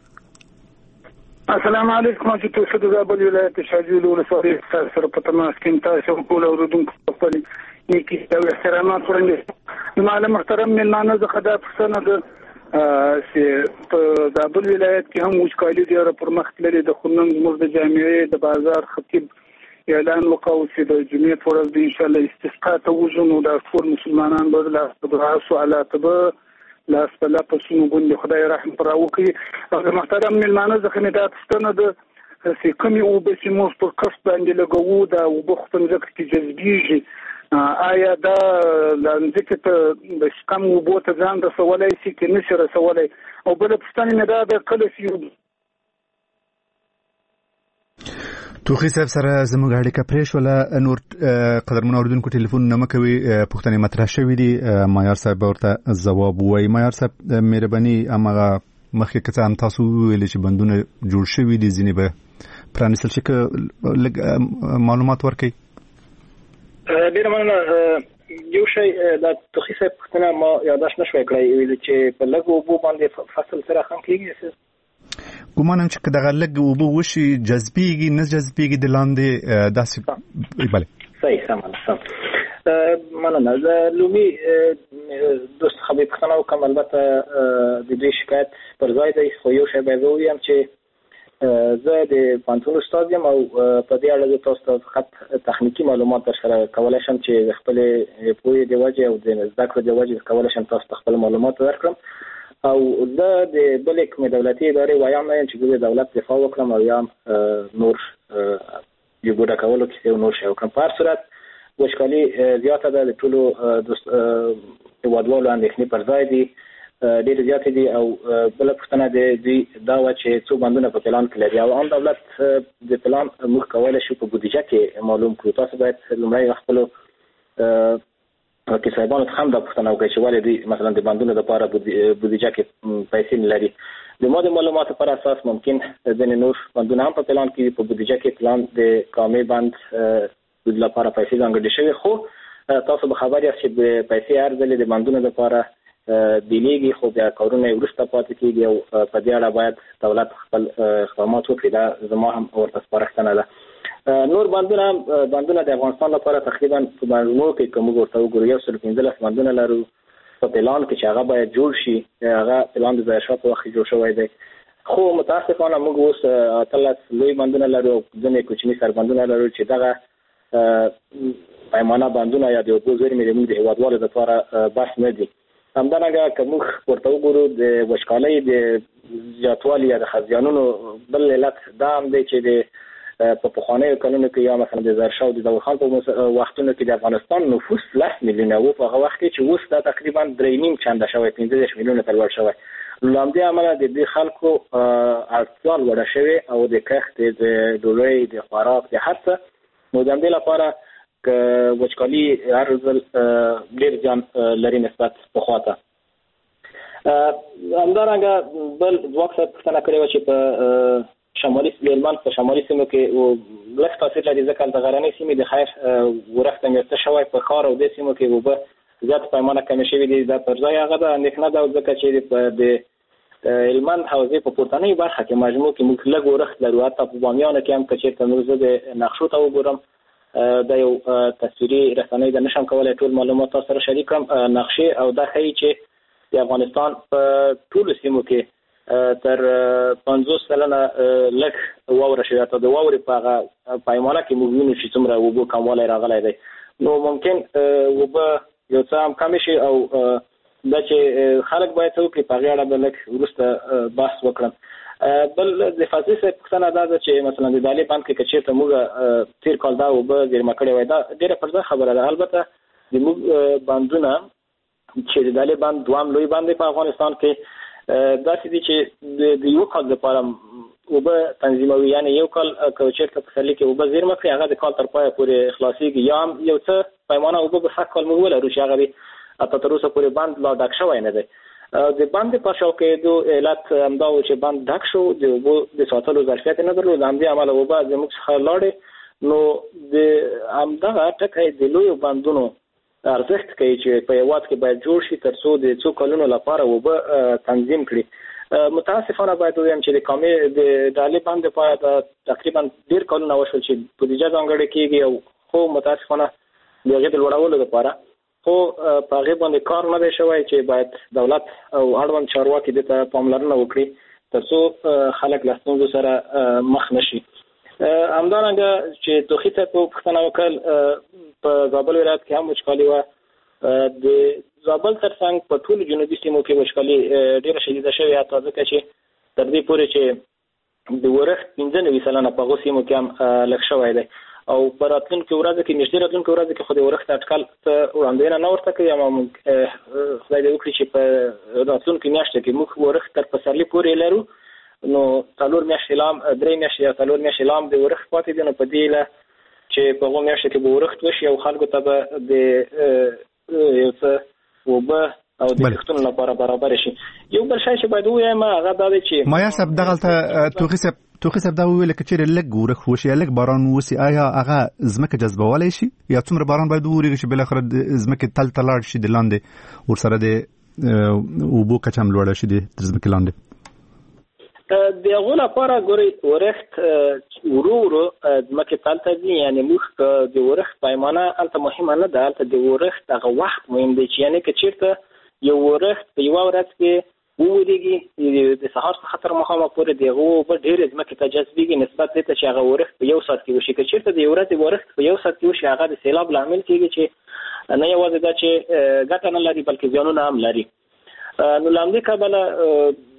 السلام علیکم. چې تاسو د زابل ولایت شاجوی ولسوالۍ سره په تماس کې تاسو ټول اورېدونکو خپل نیکی او احترامات وړاندې. معلم محترم مېلمانه زه خدا پوښتنه ده چې په زابل ولایت کې هم وچکالي ډېره پر مخ تللې ده، خو نن زموږ د جامعې د بازار خطیب اعلان وکړ چې د جمعې په ورځ به انشاءالله استسقا ته وځو. نو دا ټول مسلمانان به لاس په دعا سوالات به لاس په لاس پسونو باندې خدای رحم پر وکړي. محترم مېلمانه زه خو مې دا پوښتنه ده چې کومې اوبه چې موږ پر کسب باندې لګوو دا اوبه خو په مځکه کې جذبېږي، آیا دا ځمکې ته د کم اوبو ته ځان رسولی شي که نه شي رسولی؟ او بله پوښتنه مې دا ده کله چې توخی صاحب سره زموږ اړیکه پرې شوله. نور قدرمنو اورېدونکو ټلیفون نه مه کوئ، پوښتنې مطرح شوي دي. معیار صاحب به ورته ځواب ووایي. معیار صاحب مهرباني هماغه مخکې که څه هم تاسو وویلې چې بندونه جوړ شوي دي ځینې به پرانیستل شي، که لږ معلومات ورکړئ. ډېره مننه. یو شی د توخی صاحب پوښتنه ما یاداشت نه شوی کړی ویل چې په لږو اوبو باندې فصل سره هم کېږي. ګومانم چې دغه لږ اوبه وشي جذبېږي نه جذبېږي د لاندې داسې بله صحیح سمه سم مننه. زه لومړی دوست خبرې پوښتنه وکړم. البته د دوی شکایت پر ځای دی، خو یو شی باید ووایم چې زه د پوهنتون استاد یم او په دې اړه زه تاسو ته فقط تخنیکي معلومات درسره کولی شم چې د خپلې پوهې د وجې او د زده کړې د وجې کولی شم تاسو ته خپل معلومات ورکړم. او د بلې کومې دولتي ادارې وایم نه چې د دولت دفاع وکړم او یا نور یو ګډه کولو کې نور شي وکړم. په هر صورت وچکالي زیاته ده، د ټولو هېوادوالو اندېښنې پر ځای دي، ډېرې زیاتې دي. او بله پوښتنه د دوی دا وه چې څو بندونه په پلان کې لري او عام دولت د پلان موږ کولی شو په بودیجه کې معلوم کړو. تاسو باید لومړی خپلو کې صاحبانو ته هم دا پوښتنه وکړئ چې ولې دوی مثلا د بندونو لپاره بودیجه کې پیسې نه لري. د ما د معلوماتو پر اساس ممکن ځینې نور بندونه هم په پلان کې په بودیجه کې پلان د کامې بند د لپاره پیسې ځانګړې شوي، خو تاسو به خبر یاست چې د پیسې هر ځلې د بندونو لپاره بیلیږي، خو بیا کارونه یې وروسته پاتې کېږي او په دې اړه باید دولت خپل اقدامات وکړي. دا زما هم ورته سپارښتنه ده. نور بندونه بندونه د افغانستان لپاره تقریبا په مجموع کې که موږ ورته وګورو یو سل پنځلس بندونه لرو په پلان کې چې هغه باید جوړ شي. هغه پلان د ظاهرشاه په وخت کې جوړ شوی دی، خو متاسفانه موږ اوس اتلس لوی بندونه لرو او ځینې کوچني سربندونه لرو چې دغه پیمانه بندونه یا د اوبو زیرمې د موږ د هېوادوالو لپاره بس نه دي. همدارنګه که موږ ورته وګورو د وچکالۍ د زیاتوالي یا د خزیانونو بل علت دا هم دی چې د په پخوانیو کلونو کې یا مثلا د ظاهرشاه او د داود خان په وختونو کې د افغانستان نفوس لس میلیونه و، په هغه وخت کې چې اوس دا تقریبا درې نیم چنده شوی، پنځه دېرش میلیونه ته لوړ شوی. له همدې امله د دې خلکو اړتیا لوړه شوې او د کښت، د ډوډۍ، د خوراک، د هر څه. نو د همدې لپاره که وچکالي هر ځل ډېر زیان لري نسبت پخوا ته. همدارنګه بل ځواک صاحب پوښتنه کړې وه چې په شمالي هلمند په شمالي سیمو کې لږ تاثیر لري ځکه هلته غرنۍ سیمې د خیر ورښت میسته شوی، په ښار او دې سیمو کې اوبه زیات پیمانه کمې شوي دي. دا پر ځای هغه ده اندېښنه ده ځکه چې د هلمند حوزې په پورتنۍ برخه کې مجموع کې موږ لږ ورښت لرو. حتی په بامیانو کې هم که چېرته موږ زه د نقشو ته وګورم دا یو تصویري رسنۍ ده، نشم کولی ټول معلومات تاسو سره شریک کړم. نقشې او دا ښیي چې د افغانستان په ټولو سیمو کې تر پنځوس سلنه لږ واوره شوې، حتی د واورې په هغه پیمانه کې موږ وینو چې څومره اوبو کموالی راغلی دی. نو ممکن اوبه یو څه هم کمې شي او دا چې خلک باید څه وکړي په هغې اړه به لږ وروسته بحث وکړم. بل د فضلي صاحب پوښتنه دا ده چې مثلا د دالې بند کې که چېرته موږ تېر کال دا اوبه زېرمه کړې وای، دا ډېره پر ځای خبره ده. البته د موږ بندونه چې د دالې بند دوهم لوی بند دی په افغانستان کې داسې دي چې د یو کال لپاره اوبه تنظیموي، یعنې یو کال که چېرته په پسرلي کې اوبه زېرمه کړي هغه د کال تر پایه پورې خلاصېږي، یا هم یو څه پیمانه اوبه به سږ کال موږ ولرو چې هغه دی حتی تر اوسه پورې بند لا ډک شوی نه دی. د بند په شاو کېدو علت همدا و چې بند ډک شو، د اوبو د ساتلو ظرفیت نه درلود، له همدې امله اوبه زموږ څخه لاړې. نو د همدغه ټکی د لویو بندونو ارزښت کوي چې په هېواد کې باید جوړ شي تر څو د څو کلونو لپاره اوبه تنظیم کړي. متاسفانه باید ووایم چې د کامې د دالې بند لپاره د تقریبا ډېر کلونه وشول چې بودیجه ځانګړې کېږي، او خو متاسفانه د هغې د لوړولو لپاره خو په هغې باندې کار نه دی شوی چې باید دولت او اړوند چارواکي دې ته پاملرنه وکړي تر څو خلک له ستونزو سره مخ نه شي. همدارنګه چې توخي صاحب پوښتنه وکړل په زابل ولایت کې هم وچکالي وه. د زابل تر څنګ په ټولو جنوبي سیمو کې وچکالي ډېره شدیده شوې، حتی ځکه چې تر دې پورې چې د ورښت پنځه نوي سلنه په هغو سیمو کې هم لږ شوی دی. او په راتلونکي ورځو کې نږدې راتلونکي ورځو کې خو د ورښت اټکل څه وړاندوینه نه ورته کوي، اما موږ خدای دې وکړي چې په راتلونکي میاشتو کې موږ ورښت تر پسرلي پورې لرو. نو څلور میاشتې لا هم درې میاشتې یا څلور میاشتې لا هم د ورښت پاتې دي. نو په دې هیله چې په هغو میاشتو کې به ورښت وشي او خلکو ته به د یو څه اوبه او د کښتونو لپاره برابر شي. یو بل شی چې باید ووایم هغه دا دی چې مایا صاحب دغلته توخي صاحب توخي صاحب دا وویل که چېرې لږ ورښت وشي یا لږ باران وسي، آیا هغه ځمکه جذبولی شي یا څومره باران باید وورېږي چې بالاخره د ځمکې تل ته لاړ شي، د لاندې ورسره د اوبو کچه هم لوړه شي د ځمکې لاندې؟ د هغو لپاره ګورئ ورښت ورو ورو ځمکې تل ته ځي، یعنې موږ د ورښت پیمانه هلته مهمه نه ده، هلته د ورښت هغه وخت مهم دی چې یعنې که چېرته یو ورښت په یوه ورځ کې وورېږي د سهار څخه تر ماښامه پورې د هغو اوبه ډېرې ځمکې ته جذبېږي نسبت دې ته چې هغه ورښت په یو ساعت کې وشي. که چېرته د یو ورځې ورښت په یو ساعت کې وشي هغه د سیلاب لامل کېږي چې نه یوازې دا چې ګټه نه لري بلکې زیانونه هم لري. نو لامدې کبله